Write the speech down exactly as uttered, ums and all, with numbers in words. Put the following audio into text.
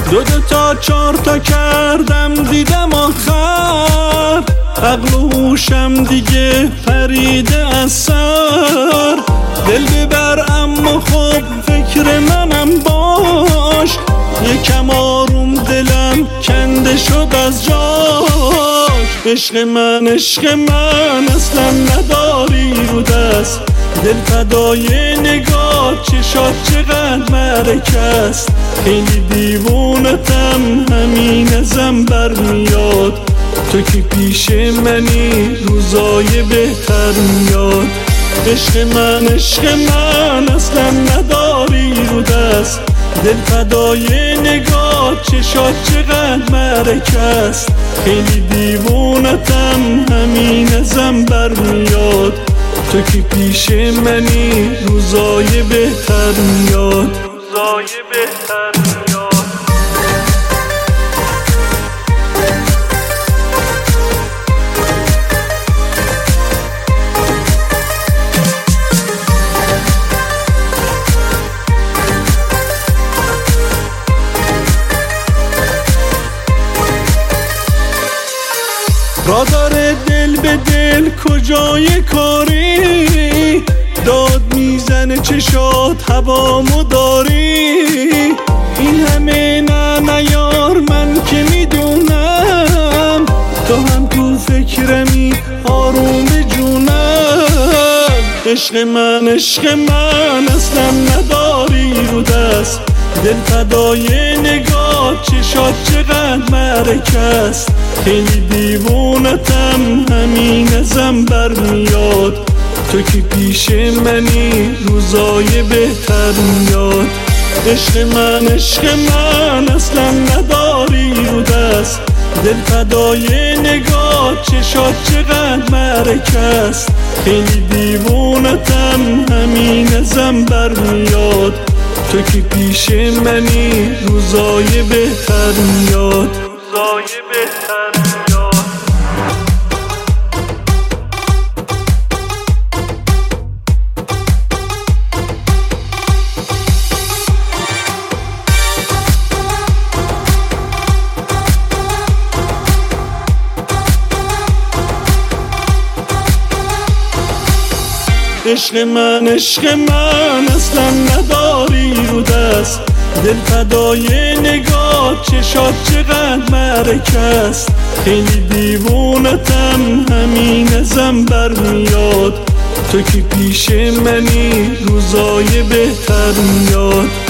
دو دو تا چار تا کردم دیدم آخر، عقل و هوشم دیگه پریده از سر. دل ببر اما خب فکر منم باش، یکم آروم دلم کنده شد از جاش. عشق من عشق من اصلا نداری رو دست، دل فدای نگاه چشات چقدر مرکست. خیلی دیوونتم همین ازم برمیاد، تو که پیش منی روزای بهتر میاد. عشق من عشق من اصلا نداری رو دست، دل فدای نگاه چشات چقدر مرکست. خیلی دیوونتم همین ازم برمیاد، تو که پیش منی روزای بهتر میاد، روزای بهتر میاد. را داره دل به دل کجای کاری، داد میزنه چشات هوامو داری. این همه نه نیار من که میدونم، تو هم تو فکرمی آروم جونم. عشق من عشق من اصلا نداری رو دست، دل فدای نگاه چشات چقدر مرکست. خیلی دیوونتم همین ازم برمیاد، تو که پیش منی روزای بهتر میاد. عشق من عشق من اصلا نداری رو دست، دل فدای نگاه چشات چقدر مرکست. خیلی دیوونتم همین ازم برمیاد، تو که پیش منی روزای بهتر میاد، روزای بهتر میاد. عشق من عشق من اصلا نداری رو دست، دل فدای نگاه چشات چقدر مرکست. خیلی دیوونتم همین ازم برمیاد، تو که پیش منی روزای بهتر میاد.